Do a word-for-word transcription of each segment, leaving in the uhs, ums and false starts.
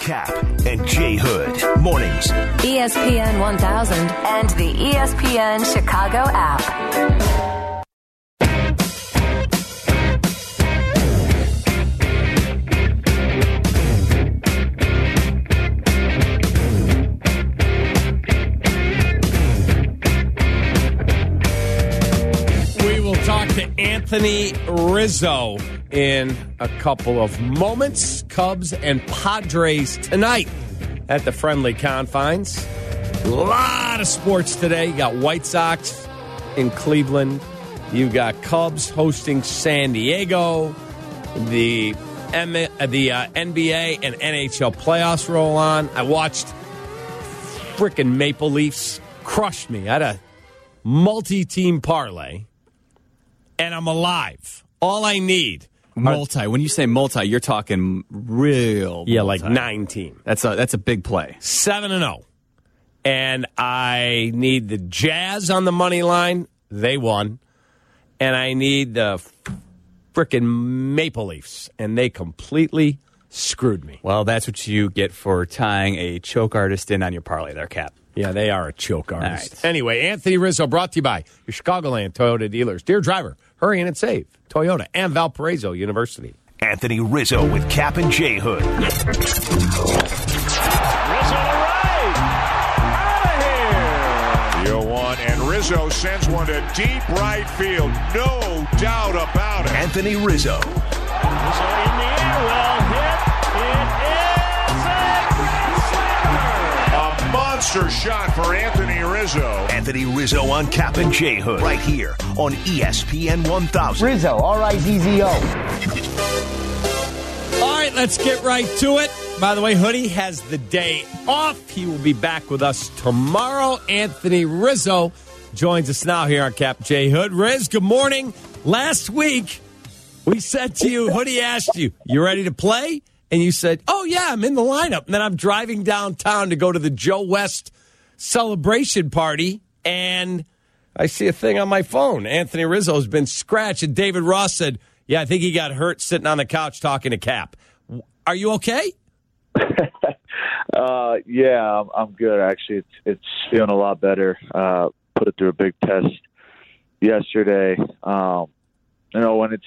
Cap and Jay Hood. Mornings. E S P N one thousand and the E S P N Chicago app. Talk to Anthony Rizzo in a couple of moments. Cubs and Padres tonight at the friendly confines. A lot of sports today. You got White Sox in Cleveland. You got Cubs hosting San Diego. The M- the uh, N B A and N H L playoffs roll on. I watched frickin' Maple Leafs crush me. I had a multi-team parlay. And I'm alive. All I need. Multi. When you say multi, you're talking real Yeah, multi. like nine team. That's a that's a big play. seven and oh. And I need the Jazz on the money line. They won. And I need the frickin' Maple Leafs. And they completely screwed me. Well, that's what you get for tying a choke artist in on your parlay there, Cap. Yeah, they are a choke artist. Right. Anyway, Anthony Rizzo brought to you by your Chicagoland Toyota dealers. Dear driver, hurry in and save. Toyota and Valparaiso University. Anthony Rizzo with Cap and Jay Hood. Rizzo to right. Out of here. oh one, and Rizzo sends one to deep right field. No doubt about it. Anthony Rizzo. Rizzo in the air. Well hit. It is a grand slammer. A monster shot for Anthony Rizzo. Anthony Rizzo on Cap and Jay Hood. Right here on E S P N one thousand. Rizzo, R I Z Z O. All right, let's get right to it. By the way, Hoodie has the day off. He will be back with us tomorrow. Anthony Rizzo joins us now here on Cap J Hood. Riz, good morning. Last week, we said to you, Hoodie asked you, you ready to play? And you said, oh, yeah, I'm in the lineup. And then I'm driving downtown to go to the Joe West celebration party, and I see a thing on my phone. Anthony Rizzo has been scratched, and David Ross said, yeah, I think he got hurt sitting on the couch talking to Cap. Are you okay? uh, yeah, I'm, I'm good, actually. It's, it's feeling a lot better. Uh, put it through a big test yesterday. Um, you know, when it's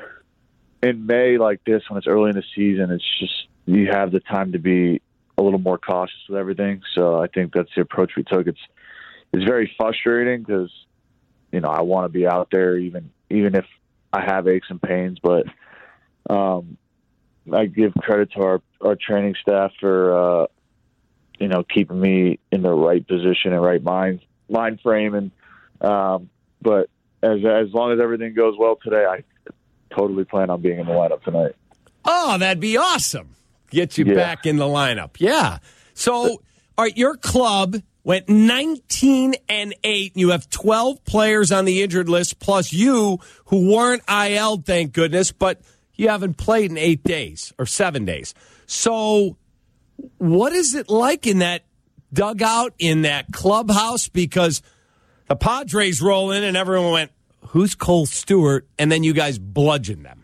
in May like this, when it's early in the season, it's just you have the time to be a little more cautious with everything. So I think that's the approach we took. It's it's very frustrating because, you know, I want to be out there even even if I have aches and pains. But um, I give credit to our, our training staff for, uh, you know, keeping me in the right position and right mind mind frame. And um, but as as long as everything goes well today, I totally plan on being in the lineup tonight. Oh, that'd be awesome. Get you yeah. back in the lineup. Yeah. So, all right, your club went nineteen and eight. You have twelve players on the injured list, plus you who weren't I L'd, thank goodness, but you haven't played in eight days or seven days. So, what is it like in that dugout, in that clubhouse? Because the Padres roll in and everyone went, who's Cole Stewart? And then you guys bludgeon them.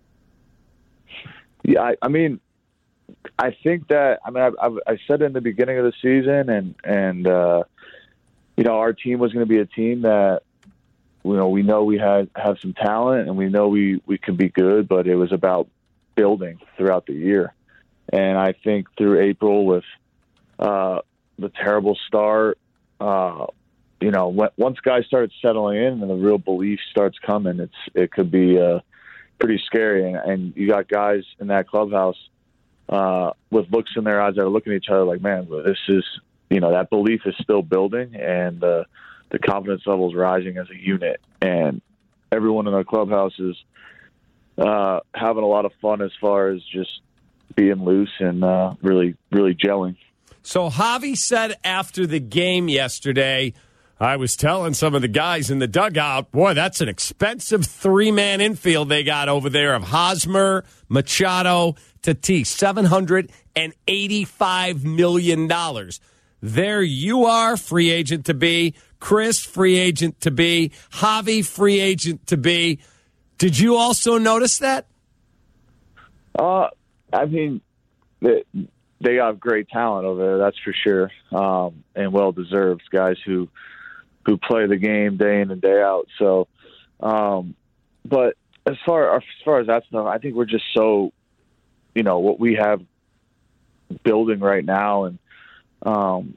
Yeah, I, I mean, I think that, I mean, I, I, I said in the beginning of the season, and, and uh, you know, our team was going to be a team that, you know, we know we had have some talent and we know we, we can be good, but it was about building throughout the year. And I think through April with uh, the terrible start, uh, you know, when, once guys start settling in and the real belief starts coming, it's it could be uh, pretty scary. And, and you got guys in that clubhouse uh, with looks in their eyes that are looking at each other like, man, this is, you know, that belief is still building, and uh, the confidence level is rising as a unit. And everyone in the clubhouse is uh, having a lot of fun as far as just being loose and uh, really, really gelling. So Javi said after the game yesterday, I was telling some of the guys in the dugout, boy, that's an expensive three-man infield they got over there of Hosmer, Machado, Tatis, seven hundred eighty-five million dollars. There you are, free agent to be. Chris, free agent to be. Javi, free agent to be. Did you also notice that? Uh, I mean, the, they have great talent over there, that's for sure, um, and well deserved guys who who play the game day in and day out. So, um, but as far as far as that stuff, I think we're just so, you know, what we have building right now, and um,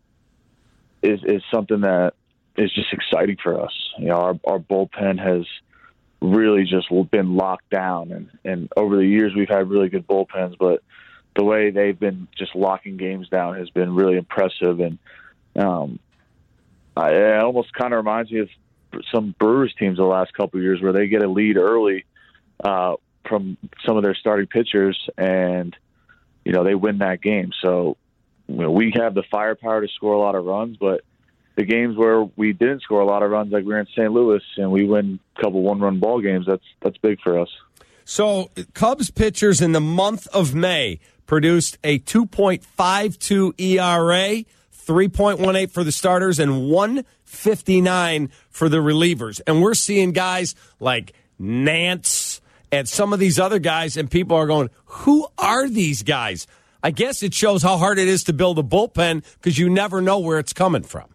is is something that is just exciting for us. You know, our our bullpen has really just been locked down, and and over the years we've had really good bullpens, but the way they've been just locking games down has been really impressive. And um, I, it almost kind of reminds me of some Brewers teams the last couple of years where they get a lead early uh, from some of their starting pitchers, and you know they win that game. So you know, we have the firepower to score a lot of runs, but the games where we didn't score a lot of runs, like we were in Saint Louis and we win a couple one-run ball games, that's that's big for us. So Cubs pitchers in the month of May produced a two point five two E R A, three point one eight for the starters, and one fifty-nine for the relievers. And we're seeing guys like Nance and some of these other guys, and people are going, who are these guys? I guess it shows how hard it is to build a bullpen because you never know where it's coming from.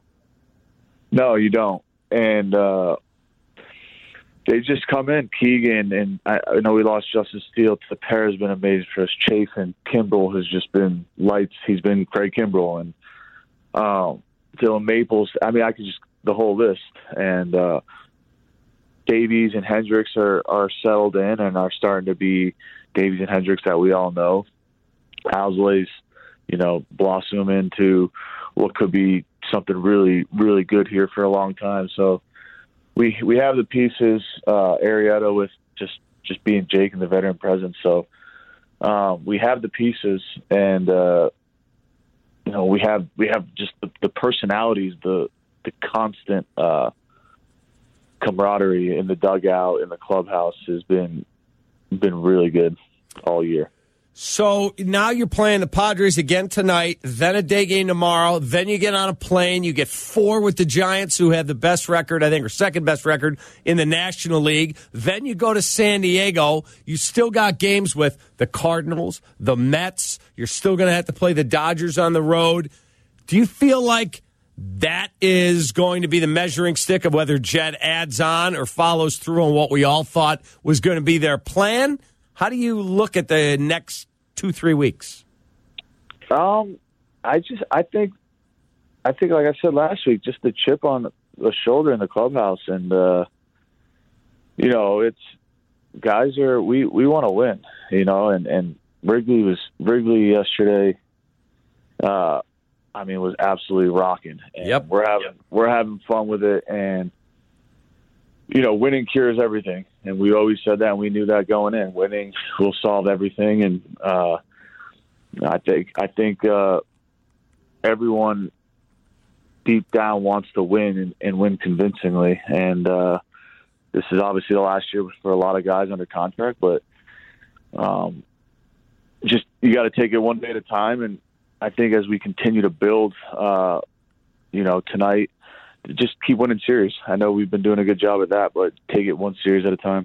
No, you don't. And uh, they just come in. Keegan, and I, I know we lost Justice Steele. The pair has been amazing for us. Chafin, Kimbrel has just been lights. He's been Craig Kimbrel. And um, Dylan Maples. I mean, I could just, the whole list. And uh, Davies and Hendricks are, are settled in and are starting to be Davies and Hendricks that we all know. Owsley's, you know, blossom into what could be something really, really good here for a long time. So we we have the pieces. Uh, Arrieta with just, just being Jake and the veteran presence. So um, we have the pieces, and uh, you know we have we have just the, the personalities, the the constant uh, camaraderie in the dugout, in the clubhouse has been been really good all year. So now you're playing the Padres again tonight, then a day game tomorrow, then you get on a plane, you get four with the Giants, who have the best record, I think, or second best record in the National League. Then you go to San Diego. You still got games with the Cardinals, the Mets. You're still going to have to play the Dodgers on the road. Do you feel like that is going to be the measuring stick of whether Jed adds on or follows through on what we all thought was going to be their plan? How do you look at the next two, three weeks? Um, I just, I think, I think, like I said last week, just the chip on the shoulder in the clubhouse, and uh, you know, it's guys are we we want to win, you know, and and Wrigley was Wrigley yesterday. Uh, I mean, was absolutely rocking. And yep, we're having yep. we're having fun with it, and you know, winning cures everything. And we always said that, and we knew that going in. Winning will solve everything. And uh, I think I think uh, everyone deep down wants to win and, and win convincingly. And uh, this is obviously the last year for a lot of guys under contract, but um, just you got to take it one day at a time. And I think as we continue to build, uh, you know, tonight, just keep winning series. I know we've been doing a good job at that, but take it one series at a time.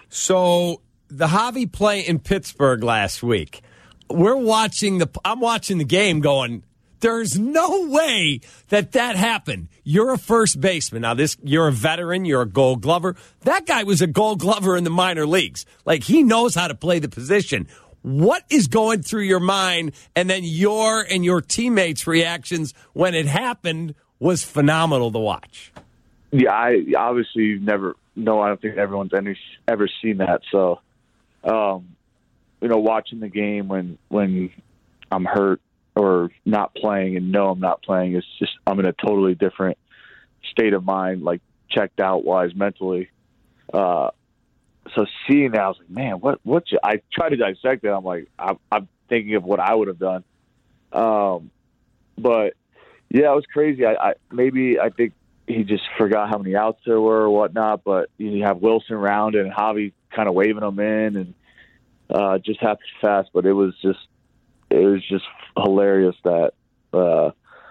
So the Javi play in Pittsburgh last week, we're watching the. I'm watching the game, going, "There's no way that that happened." You're a first baseman now. This you're a veteran. You're a Gold Glover. That guy was a Gold Glover in the minor leagues. Like, he knows how to play the position. What is going through your mind, and then your and your teammates' reactions when it happened? Was phenomenal to watch. Yeah, I obviously never. No, I don't think everyone's any, ever seen that. So, um, you know, watching the game when when I'm hurt or not playing and know I'm not playing, it's just I'm in a totally different state of mind, like checked out wise mentally. Uh, so seeing that, I was like, man, what? What? I try to dissect it. I'm like, I'm, I'm thinking of what I would have done, um, but. Yeah, it was crazy. I, I maybe I think he just forgot how many outs there were or whatnot. But you have Wilson round and Javi kind of waving them in, and uh, just happened fast. But it was just it was just hilarious that uh,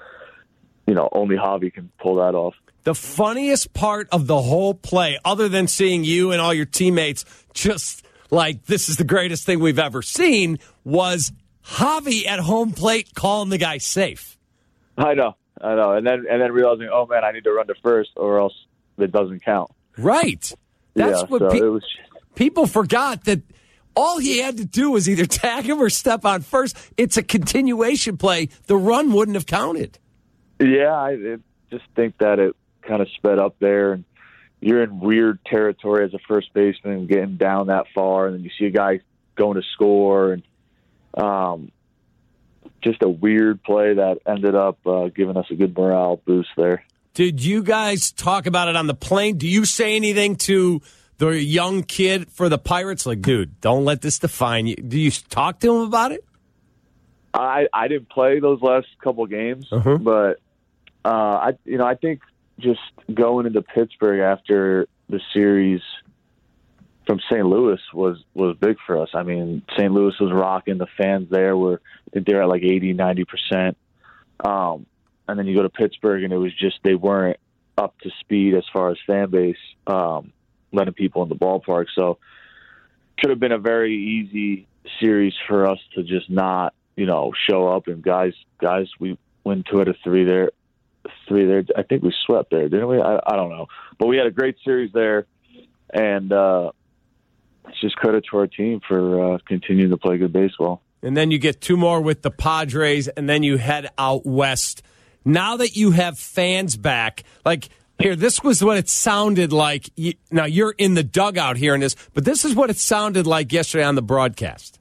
you know only Javi can pull that off. The funniest part of the whole play, other than seeing you and all your teammates just like this is the greatest thing we've ever seen, was Javi at home plate calling the guy safe. I know, I know, and then and then realizing, oh man, I need to run to first, or else it doesn't count. Right. That's yeah, what so pe- it was. People forgot that all he had to do was either tag him or step on first. It's a continuation play. The run wouldn't have counted. Yeah, I it, just think that it kind of sped up there, and you're in weird territory as a first baseman, getting down that far, and then you see a guy going to score, and um, just a weird play that ended up uh, giving us a good morale boost there. Did you guys talk about it on the plane? Do you say anything to the young kid for the Pirates? Like, dude, don't let this define you. Do you talk to him about it? I, I didn't play those last couple of games, Uh-huh. but uh, I you know I think just going into Pittsburgh after the series from Saint Louis was, was big for us. I mean, Saint Louis was rocking. The fans there were I think they're at like eighty, ninety percent. Um, and then you go to Pittsburgh, and it was just they weren't up to speed as far as fan base, um, letting people in the ballpark. So could have been a very easy series for us to just not, you know, show up. And guys, guys, we went two out of three there, three there. I think we swept there, didn't we? I, I don't know, but we had a great series there, and uh, it's just credit to our team for uh, continuing to play good baseball. And then you get two more with the Padres, and then you head out west. Now that you have fans back, like here, this was what it sounded like. You, now you're in the dugout hearing this, but this is what it sounded like yesterday on the broadcast.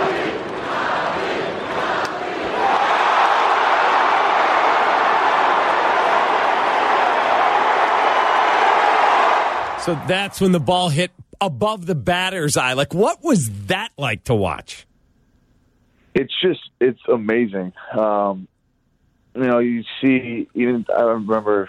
So that's when the ball hit above the batter's eye. Like, what was that like to watch? It's just, it's amazing. Um, you know, you see, even I remember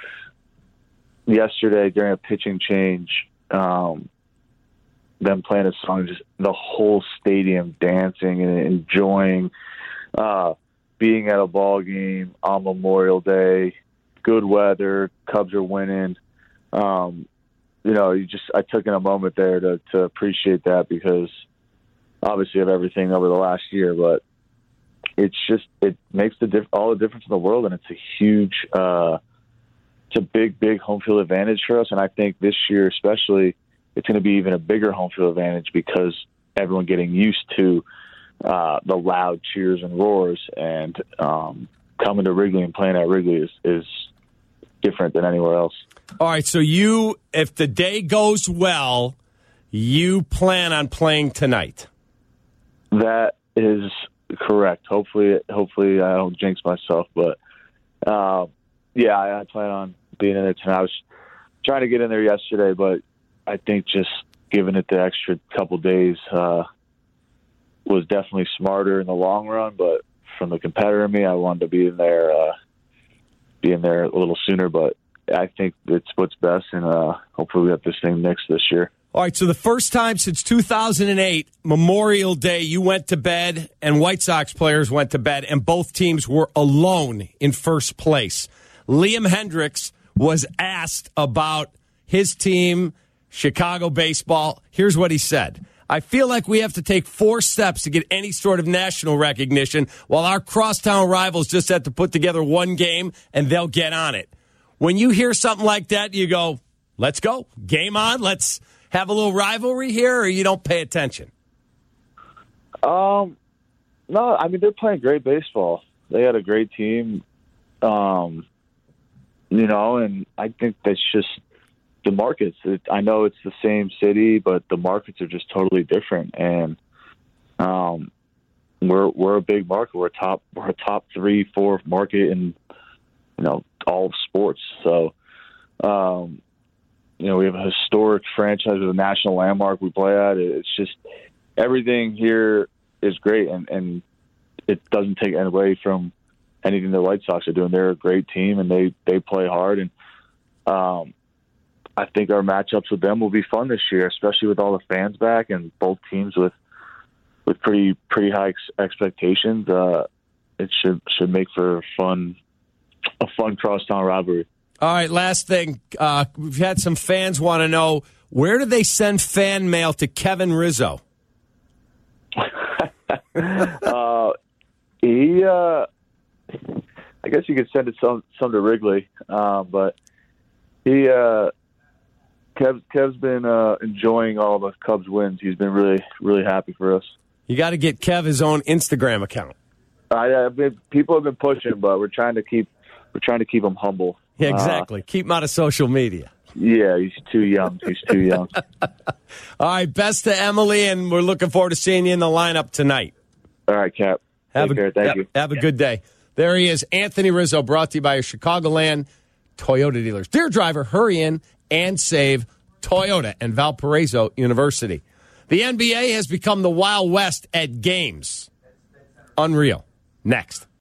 yesterday during a pitching change, um, them playing a song, just the whole stadium dancing and enjoying uh, being at a ball game on Memorial Day, good weather, Cubs are winning. Um, you know, you just I took in a moment there to, to appreciate that because obviously of everything over the last year, but it's just it makes the diff- all the difference in the world, and it's a huge, uh, it's a big, big home field advantage for us. And I think this year, especially, it's going to be even a bigger home field advantage because everyone getting used to uh, the loud cheers and roars, and um, coming to Wrigley and playing at Wrigley is, is different than anywhere else. All right, so you, if the day goes well, you plan on playing tonight. That is correct. Hopefully, hopefully I don't jinx myself, but uh, yeah, I, I plan on being in there tonight. I was trying to get in there yesterday, but I think just giving it the extra couple days uh, was definitely smarter in the long run. But from the competitor in me, I wanted to be in there, uh, be in there a little sooner. But I think it's what's best, and uh, hopefully we have this thing next this year. All right, so the first time since two thousand eight, Memorial Day, you went to bed and White Sox players went to bed, and both teams were alone in first place. Liam Hendriks was asked about his team, Chicago baseball. Here's what he said. I feel like we have to take four steps to get any sort of national recognition, while our crosstown rivals just have to put together one game and they'll get on it. When you hear something like that, you go, let's go. Game on. Let's have a little rivalry here, or you don't pay attention? Um, no, I mean, they're playing great baseball. They had a great team, um, you know, and I think that's just the markets. It, I know it's the same city, but the markets are just totally different. And um, we're we're a big market. We're a top we're a top three, four market in, you know, all of sports. So, um, you know, we have a historic franchise with a national landmark we play at. It's just everything here is great, and, and it doesn't take away from anything the White Sox are doing. They're a great team, and they, they play hard. And um, I think our matchups with them will be fun this year, especially with all the fans back and both teams with with pretty pretty high ex- expectations. Uh, it should should make for a fun a fun crosstown rivalry. All right, last thing. Uh, we've had some fans want to know, where do they send fan mail to Kevin Rizzo? uh, He, uh, I guess you could send it some some to Wrigley, uh, but he, uh, Kev, Kev's been uh, enjoying all the Cubs wins. He's been really, really happy for us. You got to get Kev his own Instagram account. I, I've been, people have been pushing, but we're trying to keep we're trying to keep him humble. Yeah, exactly. Uh, keep him out of social media. Yeah, he's too young. He's too young. All right, best to Emily, and we're looking forward to seeing you in the lineup tonight. All right, Cap. Have Take a, care. Thank have, you. Have a good day. There he is, Anthony Rizzo, brought to you by your Chicagoland Toyota dealers. Dear driver, hurry in and save Toyota and Valparaiso University. The N B A has become the Wild West at games. Unreal. Next.